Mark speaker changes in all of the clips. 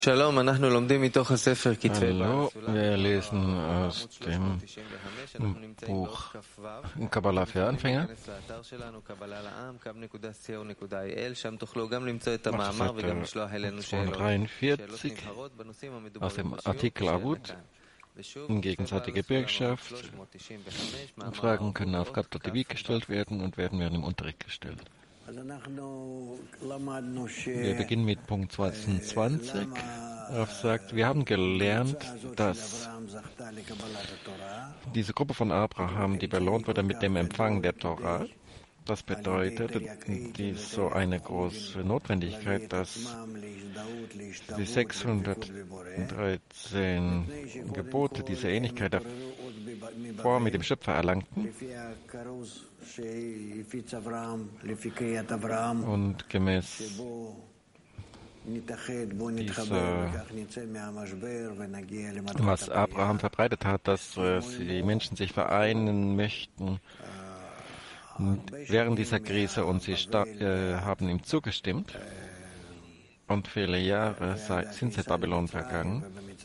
Speaker 1: Hallo, wir
Speaker 2: lesen aus dem Buch Kabbalah für Anfänger auf Seite 243 aus dem Artikel Avut gegenseitige Bürgschaft. Fragen können auf Gab.tv gestellt werden und werden im Unterricht gestellt. Wir beginnen mit Punkt 22. Sagt, wir haben gelernt, dass diese Gruppe von Abraham, die belohnt wurde mit dem Empfang der Torah, das bedeutet, so eine große Notwendigkeit, dass die 613 Gebote diese Ähnlichkeit davor mit dem Schöpfer erlangten. Und gemäß was Abraham verbreitet hat, dass die Menschen sich vereinen möchten während dieser Krise, und sie haben ihm zugestimmt. Und viele Jahre sind seit Babylon vergangen,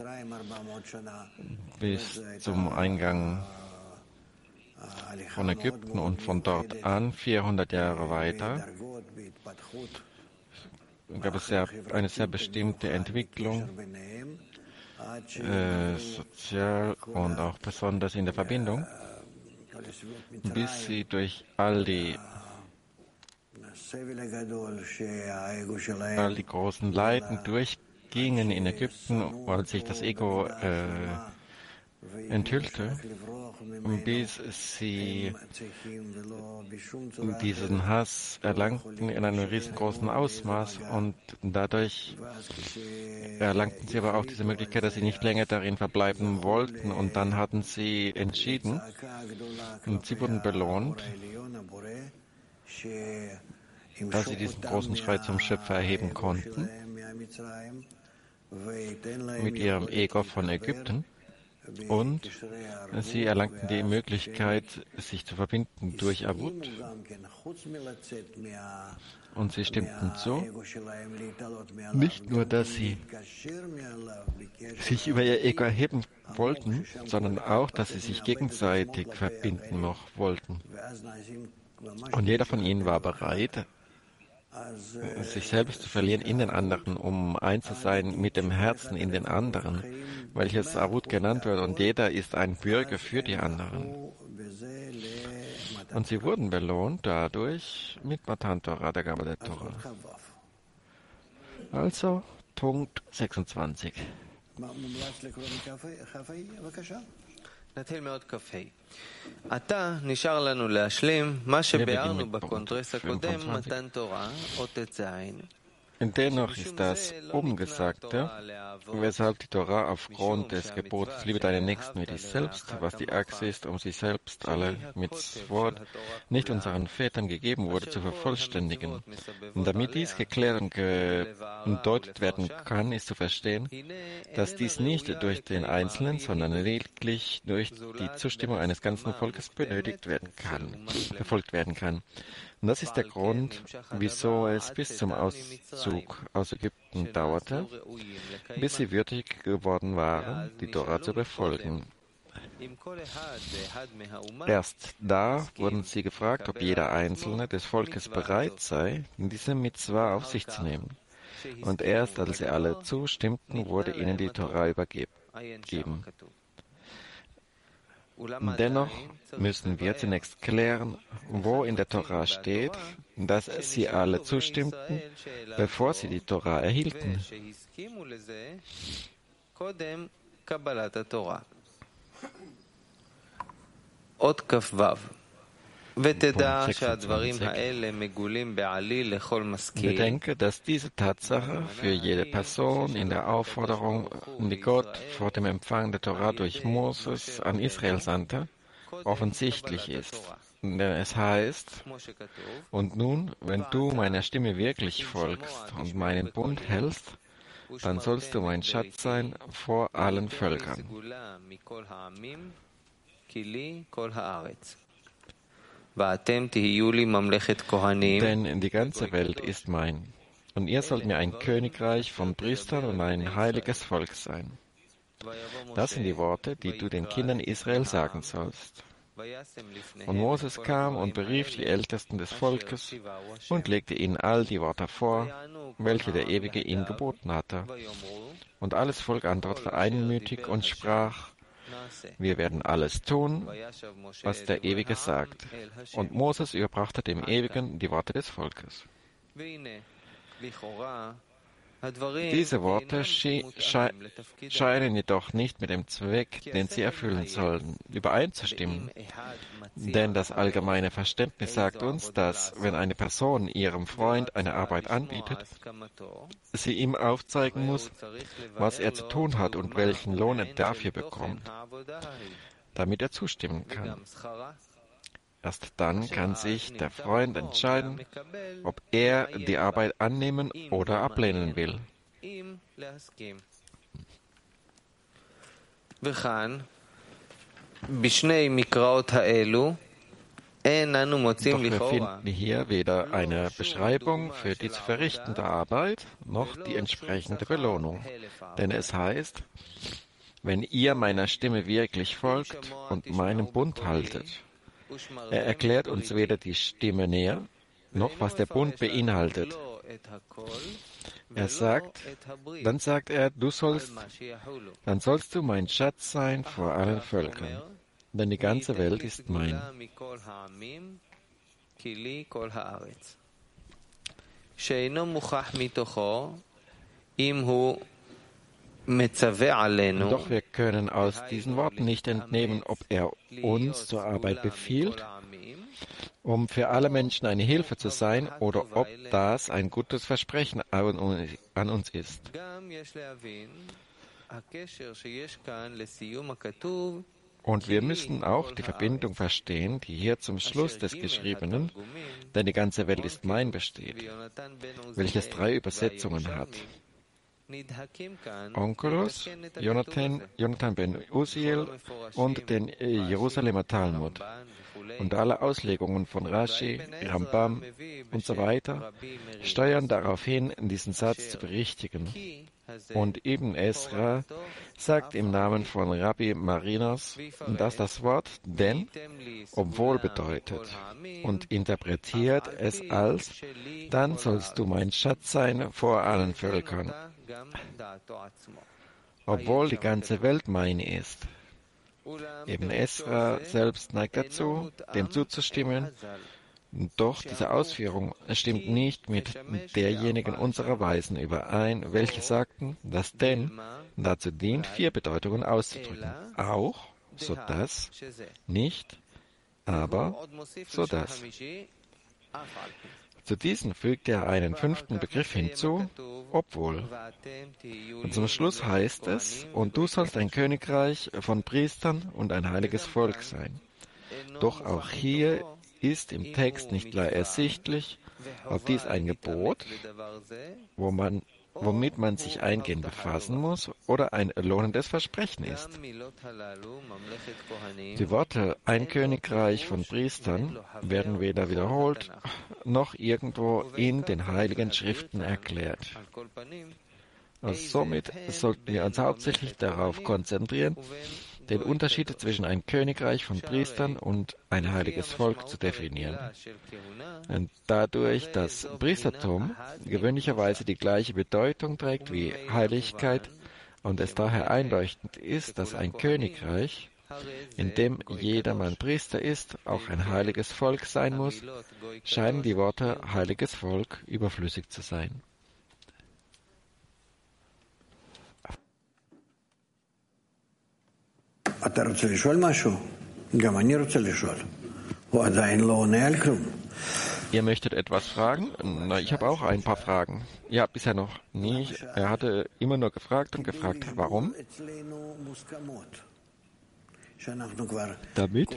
Speaker 2: bis zum Eingang von Ägypten, und von dort an 400 Jahre weiter gab es eine sehr bestimmte Entwicklung, sozial und auch besonders in der Verbindung, bis sie durch all die großen Leiden durchgingen in Ägypten, als sich das Ego enthüllte, bis sie diesen Hass erlangten in einem riesengroßen Ausmaß, und dadurch erlangten sie aber auch diese Möglichkeit, dass sie nicht länger darin verbleiben wollten, und dann hatten sie entschieden und sie wurden belohnt, dass sie diesen großen Schrei zum Schöpfer erheben konnten mit ihrem Ego von Ägypten. Und sie erlangten die Möglichkeit, sich zu verbinden durch Avut. Und sie stimmten zu, nicht nur, dass sie sich über ihr Ego erheben wollten, sondern auch, dass sie sich gegenseitig verbinden wollten. Und jeder von ihnen war bereit, sich selbst zu verlieren in den anderen, um eins zu sein mit dem Herzen in den anderen, welches Avut genannt wird, und jeder ist ein Bürger für die anderen. Und sie wurden belohnt dadurch mit Matan Torah, der Gabe der Torah. Also Punkt 26.
Speaker 1: נתחיל מעוד כ"ה. עתה נשאר לנו להשלים מה שביארנו בקונטרס הקודם, מתן תורה, אות ט"ז.
Speaker 2: Dennoch ist das Umgesagte, weshalb die Torah aufgrund des Gebotes Liebe deinen Nächsten wie dich selbst, was die Achse ist, um sich selbst alle Mitzvot nicht unseren Vätern gegeben wurde, zu vervollständigen. Und damit dies geklärt und gedeutet werden kann, ist zu verstehen, dass dies nicht durch den Einzelnen, sondern lediglich durch die Zustimmung eines ganzen Volkes befolgt werden kann. Und das ist der Grund, wieso es bis zum Auszug aus Ägypten dauerte, bis sie würdig geworden waren, die Torah zu befolgen. Erst da wurden sie gefragt, ob jeder Einzelne des Volkes bereit sei, diese Mitzvah auf sich zu nehmen. Und erst als sie alle zustimmten, wurde ihnen die Torah übergeben. Dennoch müssen wir zunächst klären, wo in der Torah steht, dass sie alle zustimmten, bevor sie die Torah erhielten.
Speaker 1: Ot kafvav.
Speaker 2: Bedenke, dass diese Tatsache für jede Person in der Aufforderung, die Gott vor dem Empfang der Torah durch Moses an Israel sandte, offensichtlich ist. Denn es heißt, und nun, wenn du meiner Stimme wirklich folgst und meinen Bund hältst, dann sollst du mein Schatz sein vor allen Völkern. Denn die ganze Welt ist mein. Und ihr sollt mir ein Königreich von Priestern und ein heiliges Volk sein. Das sind die Worte, die du den Kindern Israel sagen sollst. Und Moses kam und berief die Ältesten des Volkes und legte ihnen all die Worte vor, welche der Ewige ihnen geboten hatte. Und alles Volk antwortete einmütig und sprach: Wir werden alles tun, was der Ewige sagt. Und Moses überbrachte dem Ewigen die Worte des Volkes. Diese Worte scheinen jedoch nicht mit dem Zweck, den sie erfüllen sollen, übereinzustimmen. Denn das allgemeine Verständnis sagt uns, dass, wenn eine Person ihrem Freund eine Arbeit anbietet, sie ihm aufzeigen muss, was er zu tun hat und welchen Lohn er dafür bekommt, damit er zustimmen kann. Erst dann kann sich der Freund entscheiden, ob er die Arbeit annehmen oder ablehnen will.
Speaker 1: Doch
Speaker 2: wir finden hier weder eine Beschreibung für die zu verrichtende Arbeit, noch die entsprechende Belohnung. Denn es heißt: Wenn ihr meiner Stimme wirklich folgt und meinen Bund haltet. Er erklärt uns weder die Stimme näher, noch was der Bund beinhaltet. Dann sagt er, dann sollst du mein Schatz sein vor allen Völkern, denn die ganze Welt ist mein. Doch wir können aus diesen Worten nicht entnehmen, ob er uns zur Arbeit befiehlt, um für alle Menschen eine Hilfe zu sein, oder ob das ein gutes Versprechen an uns ist. Und wir müssen auch die Verbindung verstehen, die hier zum Schluss des Geschriebenen, denn die ganze Welt ist mein, besteht, welches 3 Übersetzungen hat. Onkelos, Jonathan ben Uziel und den Jerusalemer Talmud. Und alle Auslegungen von Rashi, Rambam und so weiter steuern darauf hin, diesen Satz zu berichtigen. Und Ibn Ezra sagt im Namen von Rabbi Marinos, dass das Wort denn obwohl bedeutet und interpretiert es als: Dann sollst du mein Schatz sein vor allen Völkern, obwohl die ganze Welt meine ist. Ibn Ezra selbst neigt dazu, dem zuzustimmen, doch diese Ausführung stimmt nicht mit derjenigen unserer Weisen überein, welche sagten, dass denn dazu dient, 4 Bedeutungen auszudrücken. Auch, so dass, nicht, aber, so dass. Zu diesen fügt er einen 5. Begriff hinzu, obwohl. Und zum Schluss heißt es: Und du sollst ein Königreich von Priestern und ein heiliges Volk sein. Doch auch hier ist im Text nicht klar ersichtlich, ob dies ein Gebot, womit man sich eingehend befassen muss, oder ein lohnendes Versprechen ist. Die Worte "ein Königreich von Priestern" werden weder wiederholt, noch irgendwo in den Heiligen Schriften erklärt. Somit sollten wir uns hauptsächlich darauf konzentrieren, den Unterschied zwischen ein Königreich von Priestern und ein heiliges Volk zu definieren. Und dadurch, dass Priestertum gewöhnlicherweise die gleiche Bedeutung trägt wie Heiligkeit und es daher einleuchtend ist, dass ein Königreich, in dem jedermann Priester ist, auch ein heiliges Volk sein muss, scheinen die Worte heiliges Volk überflüssig zu sein.
Speaker 3: אתה רוצה לשאול משהו? גם אני רוצה לשאול. הוא עדיין לא עונה על כלום.
Speaker 2: Ihr möchtet etwas fragen? Na, ich habe auch ein paar Fragen. Ja, bisher noch nicht. Er hatte immer nur gefragt und gefragt, warum? Damit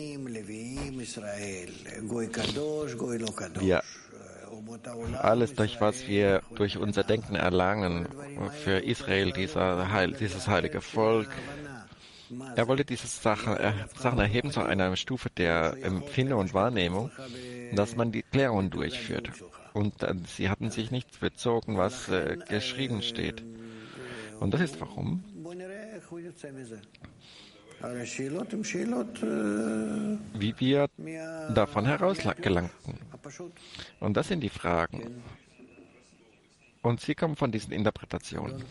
Speaker 2: wir alles, durch was wir durch unser Denken erlangen, für Israel, dieses heilige Volk. Er wollte diese Sachen erheben zu einer Stufe der Empfindung und Wahrnehmung, dass man die Klärung durchführt. Und sie hatten sich nicht bezogen, was geschrieben steht. Und das ist warum wie wir davon herausgelangten. Und das sind die Fragen. Und sie kommen von diesen Interpretationen.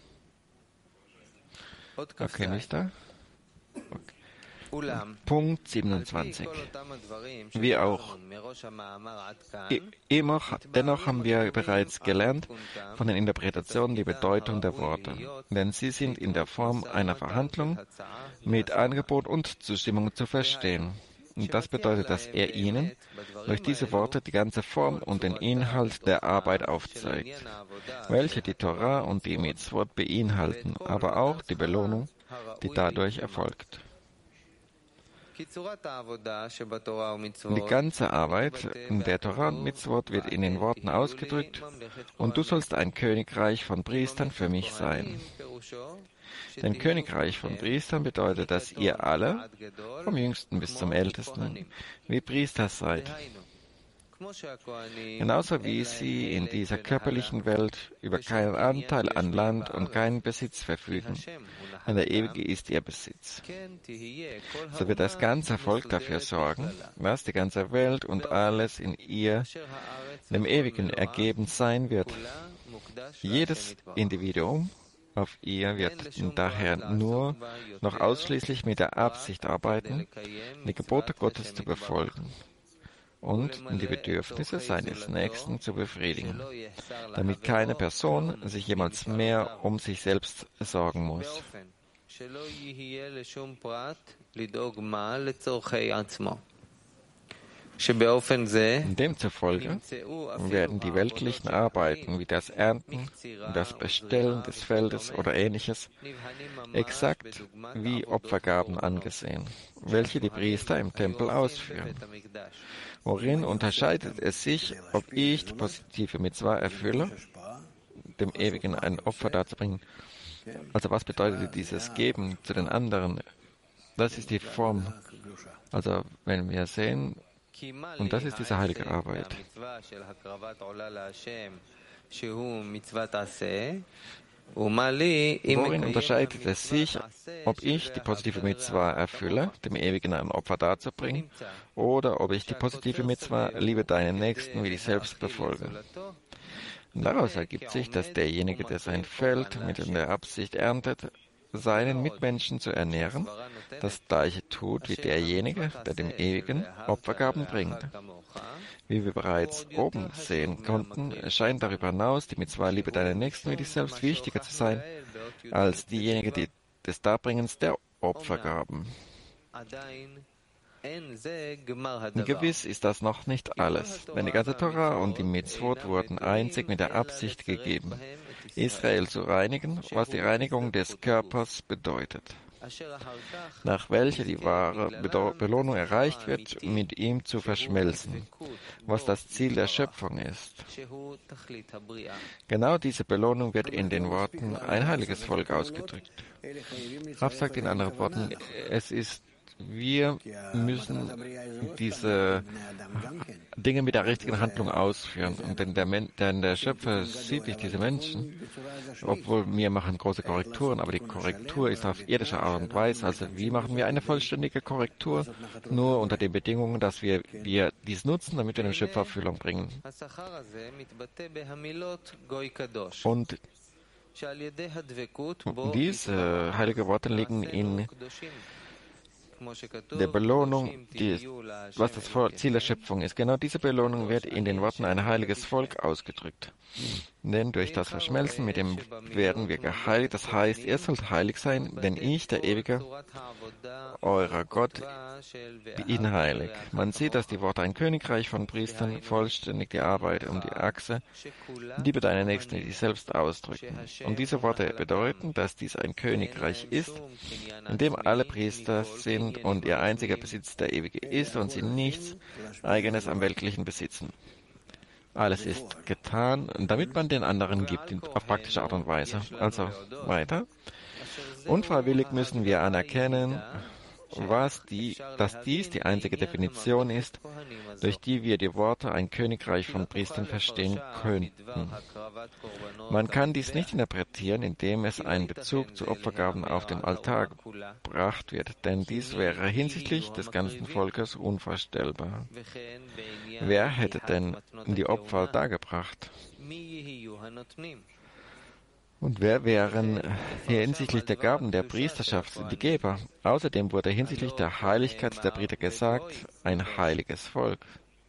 Speaker 2: Okay, nicht da? Okay. Punkt 27. Wie auch. Dennoch haben wir bereits gelernt von den Interpretationen die Bedeutung der Worte, denn sie sind in der Form einer Verhandlung mit Angebot und Zustimmung zu verstehen. Und das bedeutet, dass er ihnen durch diese Worte die ganze Form und den Inhalt der Arbeit aufzeigt, welche die Torah und die Mitzvot beinhalten, aber auch die Belohnung, die dadurch erfolgt. Die ganze Arbeit der Torah und Mitzvot wird in den Worten ausgedrückt, und du sollst ein Königreich von Priestern für mich sein. Denn Königreich von Priestern bedeutet, dass ihr alle, vom Jüngsten bis zum Ältesten, wie Priester seid. Genauso wie sie in dieser körperlichen Welt über keinen Anteil an Land und keinen Besitz verfügen, denn der Ewige ist ihr Besitz. So wird das ganze Volk dafür sorgen, dass die ganze Welt und alles in ihr dem Ewigen ergeben sein wird. Jedes Individuum auf ihr wird daher nur noch ausschließlich mit der Absicht arbeiten, die Gebote Gottes zu befolgen und die Bedürfnisse seines Nächsten zu befriedigen, damit keine Person sich jemals mehr um sich selbst sorgen muss. Demzufolge werden die weltlichen Arbeiten wie das Ernten, das Bestellen des Feldes oder Ähnliches exakt wie Opfergaben angesehen, welche die Priester im Tempel ausführen. Worin unterscheidet es sich, ob ich die positive Mitzvah erfülle, dem Ewigen ein Opfer darzubringen? Also was bedeutet dieses Geben zu den anderen? Das ist die Form. Also wenn wir sehen, und das ist diese heilige Arbeit. Worin unterscheidet es sich, ob ich die positive Mitzvah erfülle, dem Ewigen ein Opfer darzubringen, oder ob ich die positive Mitzvah, liebe deinen Nächsten wie dich selbst, befolge? Und daraus ergibt sich, dass derjenige, der sein Feld mit der Absicht erntet, seinen Mitmenschen zu ernähren, das Gleiche tut wie derjenige, der dem Ewigen Opfergaben bringt. Wie wir bereits oben sehen konnten, scheint darüber hinaus die Mitzvah Liebe deinen Nächsten wie dich selbst wichtiger zu sein, als diejenige des Darbringens der Opfergaben. Gewiss ist das noch nicht alles, denn die ganze Torah und die Mitzvot wurden einzig mit der Absicht gegeben, Israel zu reinigen, was die Reinigung des Körpers bedeutet, nach welcher die wahre Belohnung erreicht wird, mit ihm zu verschmelzen, was das Ziel der Schöpfung ist. Genau diese Belohnung wird in den Worten ein heiliges Volk ausgedrückt. Rav sagt in anderen Worten, wir müssen diese Dinge mit der richtigen Handlung ausführen. Und denn der Schöpfer sieht nicht diese Menschen, obwohl wir machen große Korrekturen, aber die Korrektur ist auf irdische Art und Weise. Also wie machen wir eine vollständige Korrektur? Nur unter den Bedingungen, dass wir dies nutzen, damit wir dem Schöpfer Erfüllung bringen. Und diese heiligen Worte liegen in der Belohnung, was das Ziel der Schöpfung ist. Genau diese Belohnung wird in den Worten ein heiliges Volk ausgedrückt. Denn durch das Verschmelzen mit dem werden wir geheiligt. Das heißt, ihr sollt heilig sein, denn ich, der Ewige, eurer Gott, bin heilig. Man sieht, dass die Worte ein Königreich von Priestern vollständig die Arbeit um die Achse, liebe deine Nächsten, die dich selbst ausdrücken. Und diese Worte bedeuten, dass dies ein Königreich ist, in dem alle Priester sind und ihr einziger Besitz der Ewige ist und sie nichts Eigenes am Weltlichen besitzen. Alles ist getan, damit man den anderen gibt, auf praktische Art und Weise. Also weiter. Unfreiwillig müssen wir anerkennen, dass dies die einzige Definition ist, durch die wir die Worte ein Königreich von Priestern verstehen könnten. Man kann dies nicht interpretieren, indem es einen Bezug zu Opfergaben auf dem Altar gebracht wird, denn dies wäre hinsichtlich des ganzen Volkes unvorstellbar. Wer hätte denn die Opfer dargebracht? Und wer wären hinsichtlich der Gaben der Priesterschaft die Geber? Außerdem wurde hinsichtlich der Heiligkeit der Priester gesagt, ein heiliges Volk.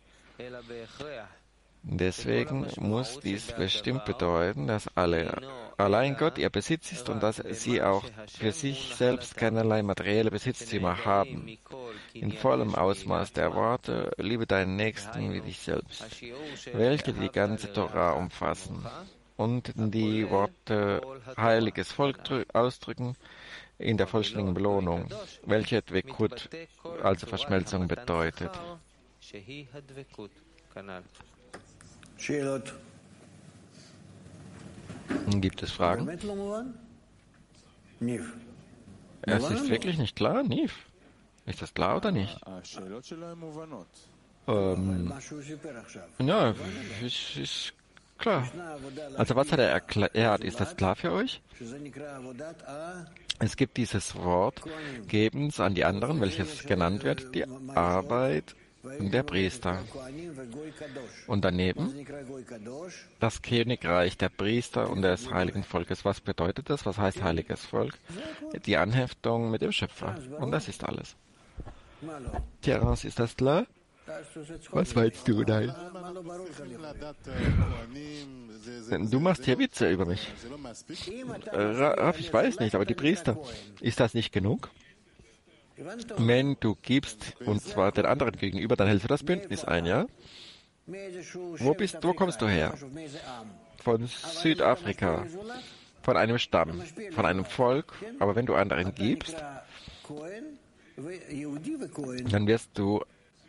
Speaker 2: Deswegen muss dies bestimmt bedeuten, dass allein Gott ihr Besitz ist und dass sie auch für sich selbst keinerlei materielle Besitztümer haben. In vollem Ausmaß der Worte, liebe deinen Nächsten wie dich selbst, welche die ganze Torah umfassen und die Worte heiliges Volk ausdrücken in der vollständigen Belohnung, welche Dvekut, also Verschmelzung, bedeutet. Gibt es Fragen? Es ist wirklich nicht klar, Niv. Ist das klar oder nicht? Ja, es ist klar. Also was hat er erklärt? Ist das klar für euch? Es gibt dieses Wort Gebens an die anderen, welches genannt wird, die Arbeit der Priester. Und daneben das Königreich der Priester und des heiligen Volkes. Was bedeutet das? Was heißt heiliges Volk? Die Anheftung mit dem Schöpfer. Und das ist alles. Terence, ist das klar? Was meinst du? Nein. Du machst hier Witze über mich. Raff, ich weiß nicht, aber die Priester. Ist das nicht genug? Wenn du gibst, und zwar den anderen gegenüber, dann hältst du das Bündnis ein, ja? Wo kommst du her? Von Südafrika, von einem Stamm, von einem Volk, aber wenn du anderen gibst, dann wirst du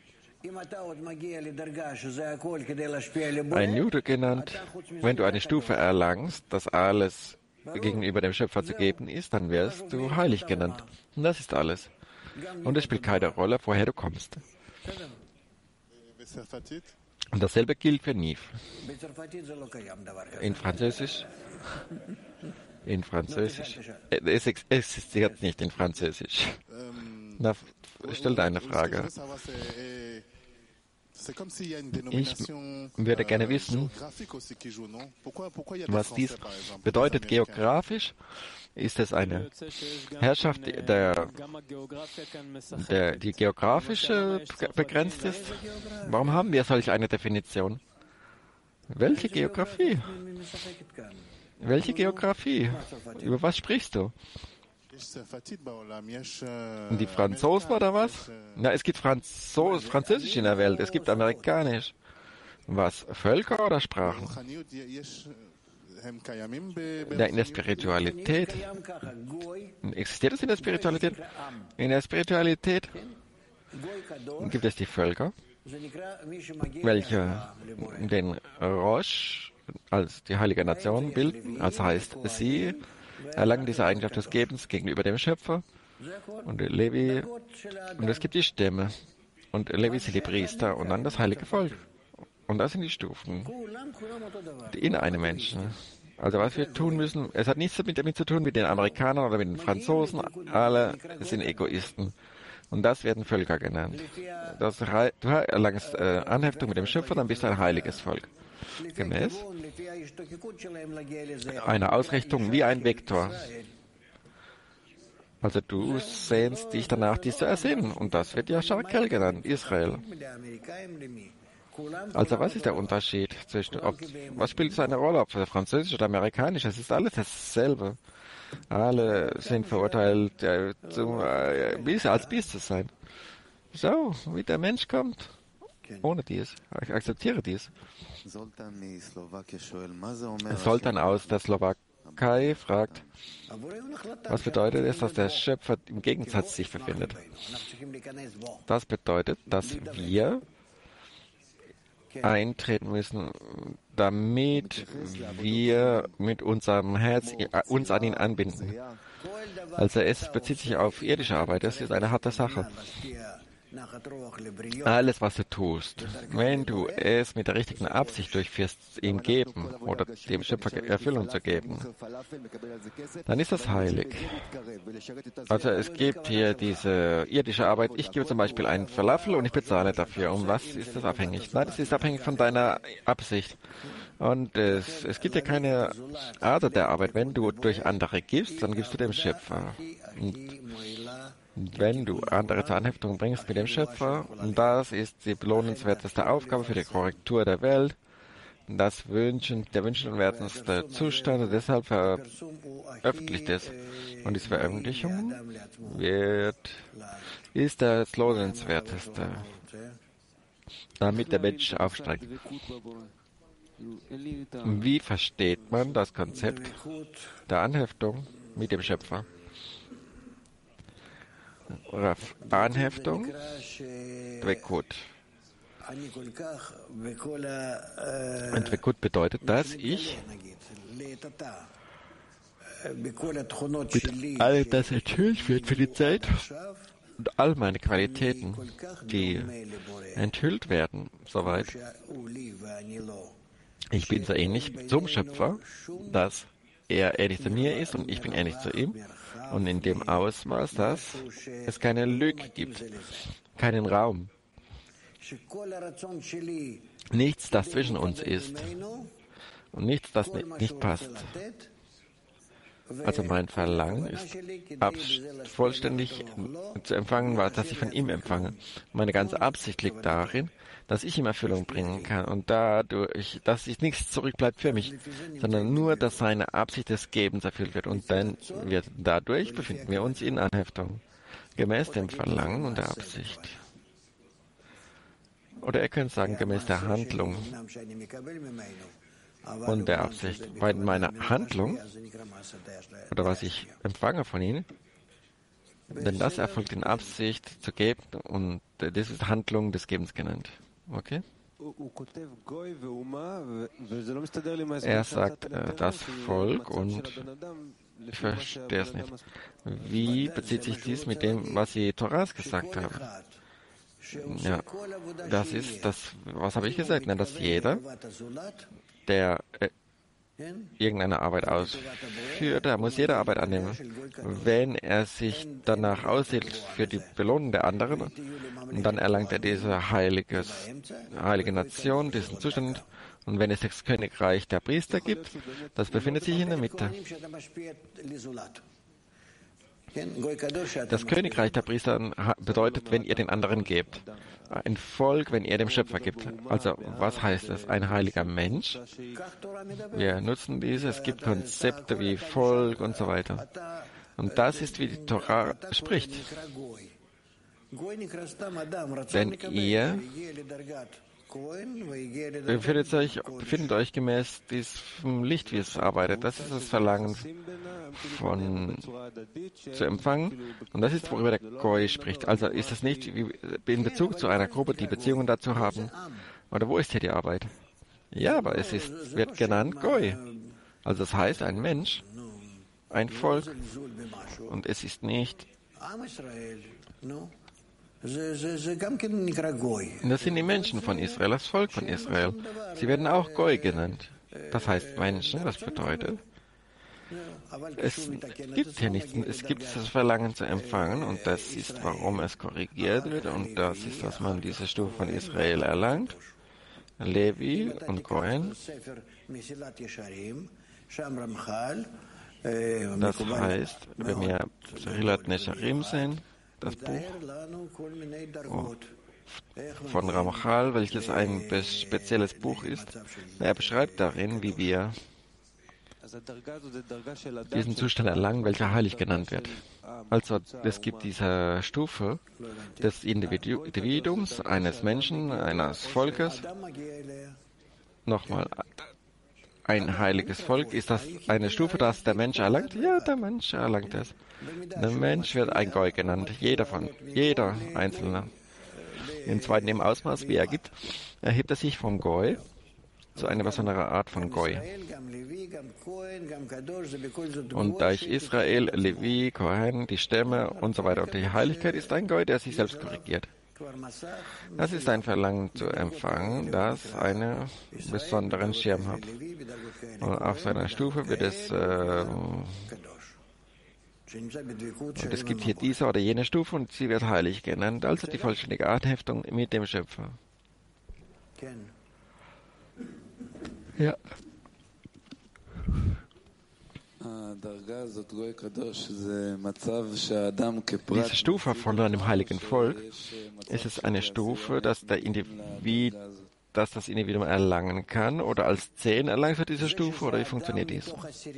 Speaker 2: ein Jude genannt. Wenn du eine Stufe erlangst, dass alles gegenüber dem Schöpfer zu geben ist, dann wirst du heilig genannt. Und das ist alles. Und es spielt keine Rolle, woher du kommst. Und dasselbe gilt für Niv. In Französisch? In Französisch. Es existiert nicht in Französisch. Na, stell deine Frage. Ich würde gerne wissen, was dies bedeutet geografisch. Ist es eine Herrschaft, die geografisch begrenzt ist? Warum haben wir solch eine Definition? Welche Geografie? Welche Geografie? Über was sprichst du? Die Franzosen oder was? Na, es gibt Französisch in der Welt, es gibt Amerikanisch. Was? Völker oder Sprachen? Ja, in der Spiritualität. Existiert es in der Spiritualität? In der Spiritualität gibt es die Völker, welche den Rosh als die heilige Nation bilden. Das heißt, sie erlangen diese Eigenschaft des Gebens gegenüber dem Schöpfer. Und Levi, und es gibt die Stämme. Und Levi sind die Priester und dann das heilige Volk. Und das sind die Stufen in einem Menschen. Also was wir tun müssen, es hat nichts damit zu tun mit den Amerikanern oder mit den Franzosen. Alle sind Egoisten. Und das werden Völker genannt. Du erlangst Anheftung mit dem Schöpfer, dann bist du ein heiliges Volk. Gemäß einer Ausrichtung wie ein Vektor. Also du sehnst dich danach, dies zu ersehen. Und das wird ja Sharkel genannt, Israel. Also was ist der Unterschied zwischen, was spielt es eine Rolle, ob es französisch oder amerikanisch? Es ist alles dasselbe. Alle sind verurteilt, als Biest zu sein. So, wie der Mensch kommt. Ohne dies. Ich akzeptiere dies. Soltan aus der Slowakei fragt, was bedeutet es, dass der Schöpfer im Gegensatz sich befindet? Das bedeutet, dass wir eintreten müssen, damit wir mit unserem Herz uns an ihn anbinden. Also es bezieht sich auf irdische Arbeit, das ist eine harte Sache. Alles, was du tust, wenn du es mit der richtigen Absicht durchführst, ihm geben oder dem Schöpfer Erfüllung zu geben, dann ist das heilig. Also es gibt hier diese irdische Arbeit. Ich gebe zum Beispiel einen Falafel und ich bezahle dafür. Und was ist das abhängig? Nein, das ist abhängig von deiner Absicht. Und es gibt ja keine Art der Arbeit. Wenn du durch andere gibst, dann gibst du dem Schöpfer. Und wenn du andere zur Anheftung bringst mit dem Schöpfer, und das ist die belohnenswerteste Aufgabe für die Korrektur der Welt, der wünschenswerteste Zustand, und deshalb veröffentlicht es. Und diese Veröffentlichung ist das lohnenswerteste, damit der Mensch aufsteigt. Wie versteht man das Konzept der Anheftung mit dem Schöpfer? Anheftung, Dvekut. Und Dvekut bedeutet, dass ich mit all das enthüllt wird für die Zeit und all meine Qualitäten, die enthüllt werden, soweit. Ich bin so ähnlich zum Schöpfer, dass er ähnlich zu mir ist und ich bin ähnlich zu ihm. Und in dem Ausmaß, dass es keine Lücke gibt, keinen Raum. Nichts, das zwischen uns ist und nichts, das nicht passt. Also mein Verlangen ist vollständig zu empfangen, dass ich von ihm empfange. Meine ganze Absicht liegt darin, dass ich ihm Erfüllung bringen kann und dadurch, dass nichts zurückbleibt für mich, sondern nur, dass seine Absicht des Gebens erfüllt wird. Und dann dadurch befinden wir uns in Anheftung, gemäß dem Verlangen und der Absicht. Oder ihr könnt sagen, gemäß der Handlung und der Absicht. Weil meine Handlung, oder was ich empfange von ihnen, denn das erfolgt in Absicht zu geben und das ist Handlung des Gebens genannt. Okay? Er sagt das Volk und ich verstehe es nicht. Wie bezieht sich dies mit dem, was die Torahs gesagt haben? Ja, das ist das, was habe ich gesagt? Na, dass jeder, der irgendeine Arbeit ausführt, der muss jede Arbeit annehmen. Wenn er sich danach aussieht für die Belohnung der anderen, und dann erlangt er diese heilige Nation, diesen Zustand. Und wenn es das Königreich der Priester gibt, das befindet sich in der Mitte. Das Königreich der Priester bedeutet, wenn ihr den anderen gebt. Ein Volk, wenn ihr dem Schöpfer gibt. Also, was heißt das? Ein heiliger Mensch? Wir nutzen diese. Es gibt Konzepte wie Volk und so weiter. Und das ist, wie die Torah spricht. Denn ihr befindet euch gemäß diesem Licht, wie es arbeitet. Das ist das Verlangen zu empfangen. Und das ist, worüber der Goy spricht. Also ist es nicht in Bezug zu einer Gruppe, die Beziehungen dazu haben. Oder wo ist hier die Arbeit? Ja, aber wird genannt Goy. Also das heißt ein Mensch, ein Volk. Und es ist nicht... Das sind die Menschen von Israel, das Volk von Israel. Sie werden auch Goy genannt. Das heißt Menschen, das bedeutet, es gibt hier nichts. Es gibt das Verlangen zu empfangen und das ist, warum es korrigiert wird und das ist, was man diese Stufe von Israel erlangt. Levi und Goyen. Das heißt, wenn wir Rilat Nesharim sehen, das Buch von Ramchal, welches ein spezielles Buch ist. Er beschreibt darin, wie wir diesen Zustand erlangen, welcher heilig genannt wird. Also es gibt diese Stufe des Individuums, eines Menschen, eines Volkes. Nochmal, ein heiliges Volk, ist das eine Stufe, das der Mensch erlangt? Ja, der Mensch erlangt es. Der Mensch wird ein Goy genannt, jeder Einzelne. Im zweiten Ausmaß, wie er gibt, erhebt er sich vom Goy zu einer besonderen Art von Goy. Und da ich Israel, Levi, Kohen, die Stämme und so weiter und die Heiligkeit ist ein Goy, der sich selbst korrigiert. Das ist ein Verlangen zu empfangen, das einen besonderen Schirm hat. Und auf seiner Stufe wird es und es gibt hier diese oder jene Stufe und sie wird heilig genannt, also die vollständige Anheftung mit dem Schöpfer. Ja. Diese Stufe von einem heiligen Volk ist es eine Stufe, dass das Individuum erlangen kann oder als 10 erlangt wird diese Stufe oder wie funktioniert dies?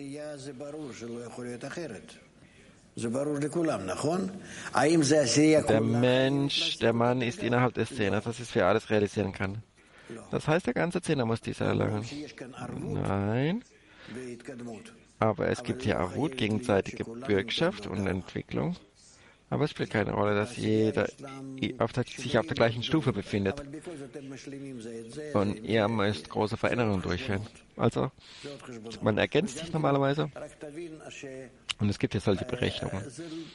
Speaker 2: Der Mensch, der Mann ist innerhalb des Zehners, das ist für alles realisieren kann. Das heißt, der ganze Zehner muss dies erlangen. Nein. Aber es gibt hier Arut, gegenseitige Bürgschaft und Entwicklung. Aber es spielt keine Rolle, dass jeder sich auf der gleichen Stufe befindet. Und ihr müsst große Veränderungen durchführen. Also, man ergänzt sich normalerweise. Und es gibt hier solche Berechnungen.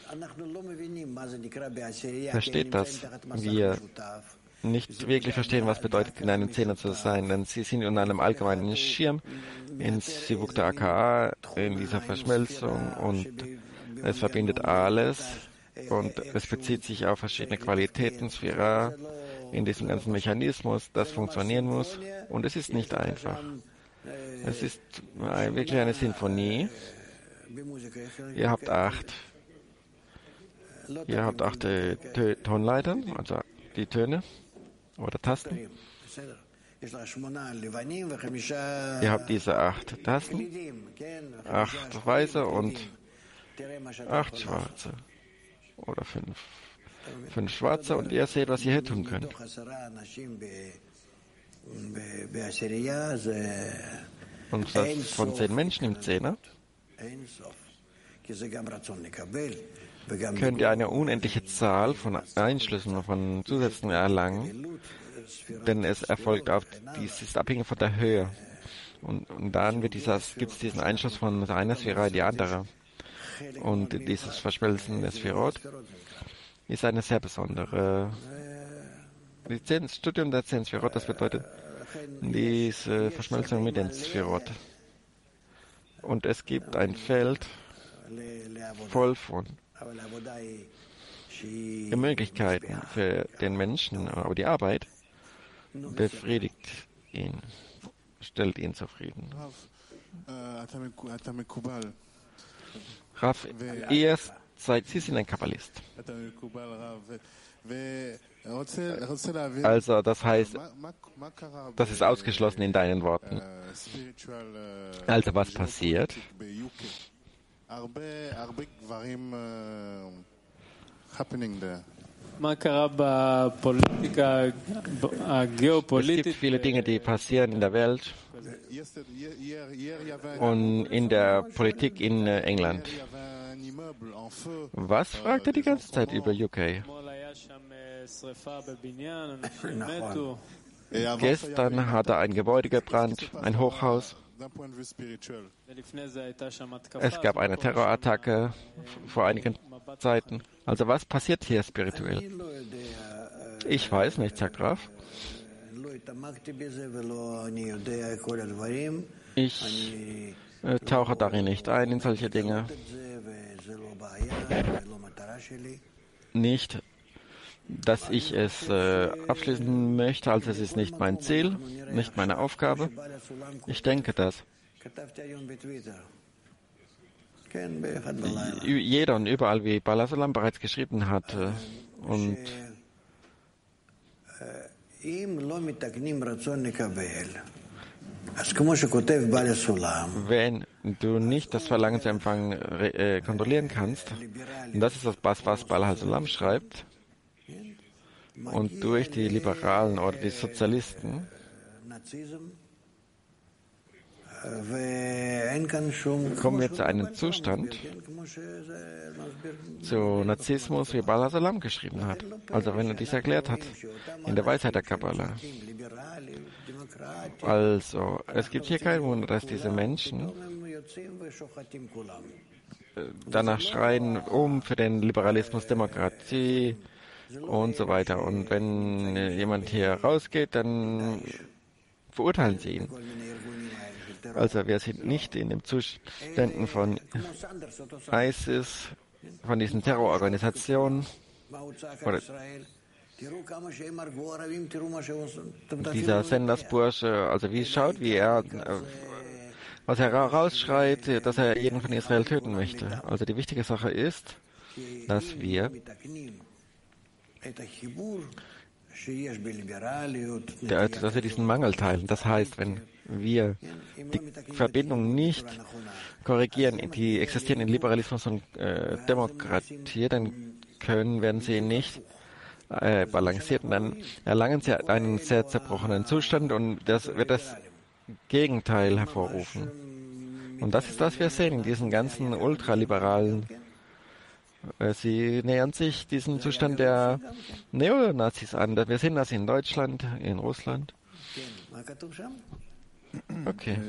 Speaker 2: Versteht das? Wir nicht wirklich verstehen, was bedeutet, in einem Zehner zu sein, denn sie sind unter einem allgemeinen Schirm in Sivuk der AKA, in dieser Verschmelzung und es verbindet alles und es bezieht sich auf verschiedene Qualitäten, Sphära, in diesem ganzen Mechanismus, das funktionieren muss und es ist nicht einfach. Es ist wirklich eine Sinfonie. Ihr habt 8 Tonleitern, also die Töne oder Tasten. Ihr habt diese 8 Tasten, 8 weiße und 8 schwarze oder 5 schwarze und ihr seht, was ihr hier tun könnt. Und das von 10 Menschen im Zehner könnt ihr eine unendliche Zahl von Einschlüssen, von Zusätzen erlangen, denn es erfolgt dies ist abhängig von der Höhe. Und dann gibt es diesen Einschluss von einer Sphäre in die andere. Und dieses Verschmelzen des Sphärot ist eine sehr besondere. Das Studium der 10 Sphärot, das bedeutet diese Verschmelzung mit den Sphärot. Und es gibt ein Feld voll von Möglichkeiten für den Menschen, aber die Arbeit befriedigt ihn, stellt ihn zufrieden. Rav, Sie sind ein Kabbalist. Also das heißt, das ist ausgeschlossen in deinen Worten. Also was passiert? Es gibt viele Dinge, die passieren in der Welt und in der Politik in England. Was fragt er die ganze Zeit über UK? Gestern hat er ein Gebäude gebrannt, ein Hochhaus. Es gab eine Terrorattacke vor einigen Zeiten. Also was passiert hier spirituell? Ich weiß nicht, sagt Rav. Ich tauche darin nicht ein, in solche Dinge. Nicht, dass ich es abschließen möchte, also es ist nicht mein Ziel, nicht meine Aufgabe. Ich denke das. Jeder und überall, wie Baal HaSulam bereits geschrieben hat. Und wenn du nicht das Verlangen zu empfangen kontrollieren kannst, und das ist das, was Baal HaSulam schreibt, und durch die Liberalen oder die Sozialisten kommen wir zu einem Zustand, zu Narzissmus, wie Baal HaSulam geschrieben hat. Also wenn er dies erklärt hat, in der Weisheit der Kabbalah. Also, es gibt hier kein Wunder, dass diese Menschen danach schreien, für den Liberalismus, Demokratie und so weiter. Und wenn jemand hier rausgeht, dann verurteilen sie ihn. Also wir sind nicht in den Zuständen von ISIS, von diesen Terrororganisationen oder dieser Sendersbursche, also wie er was er rausschreit, dass er jeden von Israel töten möchte. Also die wichtige Sache ist, dass wir diesen Mangel teilen. Das heißt, wenn wir die Verbindung nicht korrigieren, die existieren in Liberalismus und Demokratie, dann werden sie nicht balanciert und dann erlangen sie einen sehr zerbrochenen Zustand und das wird das Gegenteil hervorrufen. Und das ist, was wir sehen in diesen ganzen ultraliberalen. Sie nähern sich diesem Zustand der Neonazis an. Wir sehen das in Deutschland, in Russland. Okay.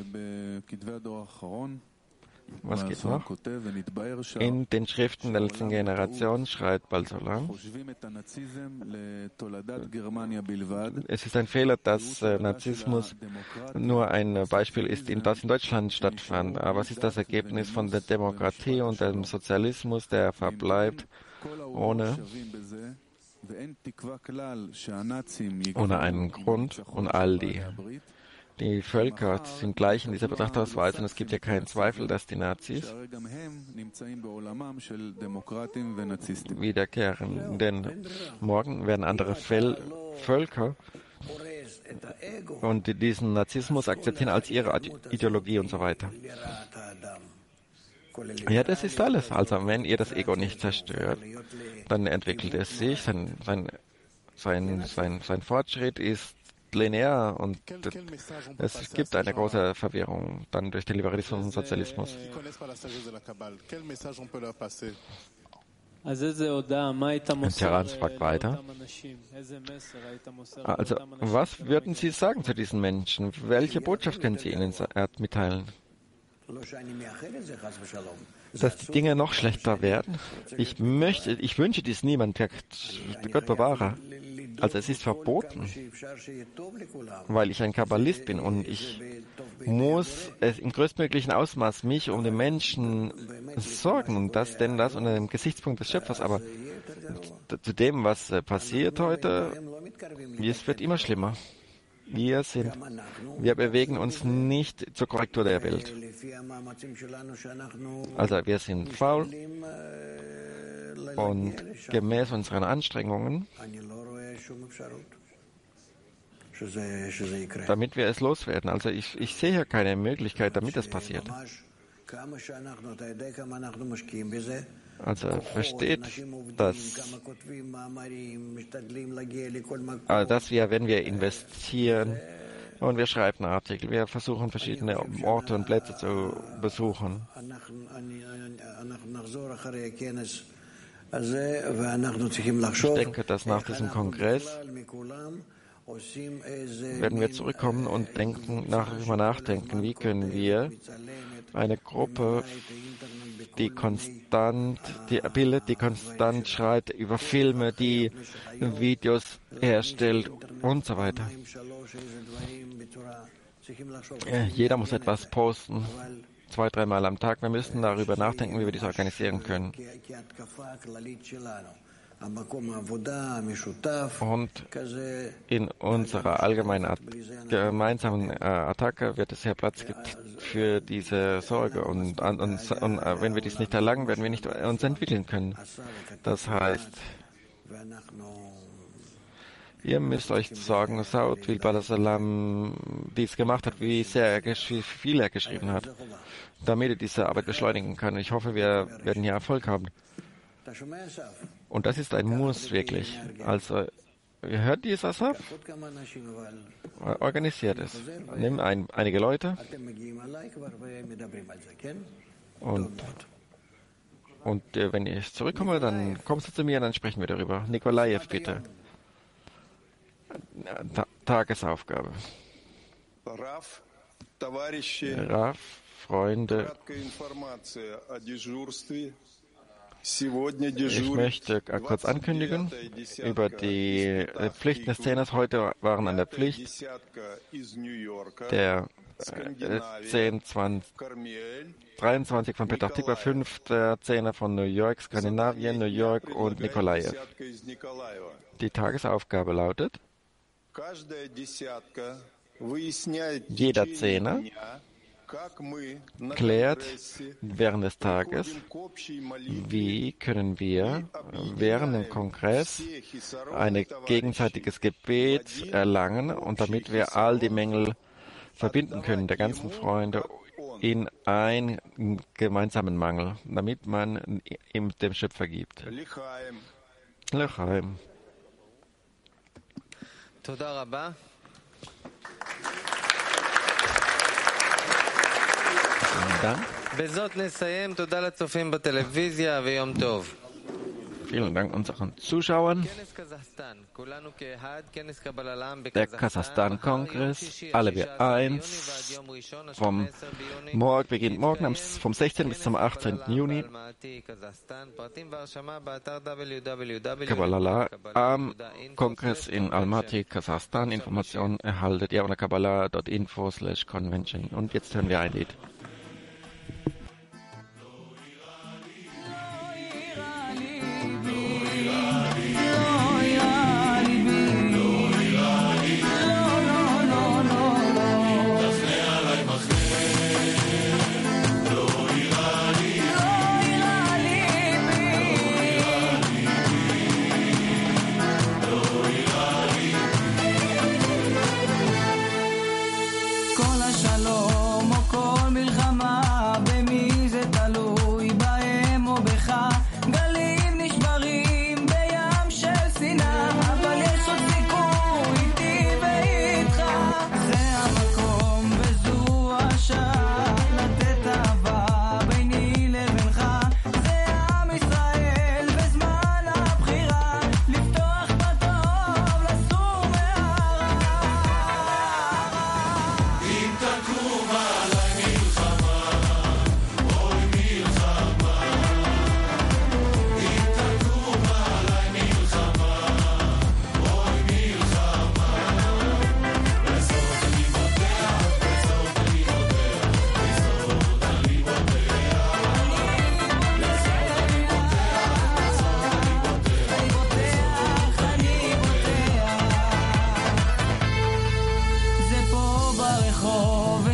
Speaker 2: Was geht noch? In den Schriften der letzten Generation schreibt Balzolam, es ist ein Fehler, dass Narzissmus nur ein Beispiel ist, das in Deutschland stattfand. Aber was ist das Ergebnis von der Demokratie und dem Sozialismus, der verbleibt ohne einen Grund und all die Völker sind gleich in dieser Betrachtungsweise und es gibt ja keinen Zweifel, dass die Nazis wiederkehren. Denn morgen werden andere Völker und diesen Narzissmus akzeptieren als ihre Ideologie und so weiter. Ja, das ist alles. Also wenn ihr das Ego nicht zerstört, dann entwickelt es sich, sein Fortschritt ist linear und es gibt eine große Verwirrung dann durch den Liberalismus und Sozialismus. Terrans fragt weiter. Also, was würden Sie sagen zu diesen Menschen? Welche Botschaft können Sie ihnen mitteilen? Dass die Dinge noch schlechter werden? Ich wünsche dies niemand, Gott bewahre. Also es ist verboten, weil ich ein Kabbalist bin und ich muss es im größtmöglichen Ausmaß mich um den Menschen sorgen und das unter dem Gesichtspunkt des Schöpfers. Aber zu dem, was passiert heute, es wird immer schlimmer. Wir bewegen uns nicht zur Korrektur der Welt. Also wir sind faul und gemäß unseren Anstrengungen, damit wir es loswerden. Also ich sehe hier keine Möglichkeit, damit es passiert. Also versteht, dass wir, wenn wir investieren und wir schreiben Artikel, wir versuchen verschiedene Orte und Plätze zu besuchen. Ich denke, dass nach diesem Kongress werden wir zurückkommen und darüber nachdenken, wie können wir eine Gruppe, die konstant schreit über Filme, die Videos herstellt und so weiter. Jeder muss etwas posten, 2-3 Mal am Tag. Wir müssen darüber nachdenken, wie wir dies organisieren können. Und in unserer allgemeinen gemeinsamen Attacke wird es ja Platz für diese Sorge. Und wenn wir dies nicht erlangen, werden wir nicht uns entwickeln können. Das heißt, ihr müsst euch sorgen, Saud, wie Balsalam dies gemacht hat, wie viel er geschrieben hat, damit er diese Arbeit beschleunigen kann. Ich hoffe, wir werden hier Erfolg haben. Und das ist ein Muss, wirklich. Also, ihr hört dies, Asaf? Organisiert es. Nimm einige Leute und wenn ich zurückkomme, dann kommst du zu mir und dann sprechen wir darüber. Nikolajew, bitte. Tagesaufgabe. Rav, Freunde, ich möchte kurz ankündigen über die Pflichten des Zehners. Heute waren an der Pflicht der 23 von Petach Tikva, 5 der Zehner von New York, Skandinavien, New York und Nikolaev. Die Tagesaufgabe lautet: Jeder Zehner klärt während des Tages, wie können wir während dem Kongress ein gegenseitiges Gebet erlangen, und damit wir all die Mängel verbinden können, der ganzen Freunde, in einen gemeinsamen Mangel, damit man ihm dem Schöpfer gibt. L'chaim.
Speaker 1: Toda rabba.
Speaker 2: Dank. Vielen Dank unseren Zuschauern. Der Kasachstan-Kongress, alle wir eins. Beginnt morgen vom 16. bis zum 18. Juni. Kabbalah am Kongress in Almaty, Kasachstan. Informationen erhaltet ihr unter kabbalah.info/convention. Und jetzt hören wir ein Lied.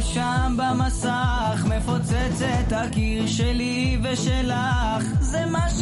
Speaker 4: במסך מפוצץ את הקיר שלי ושלך, זה מה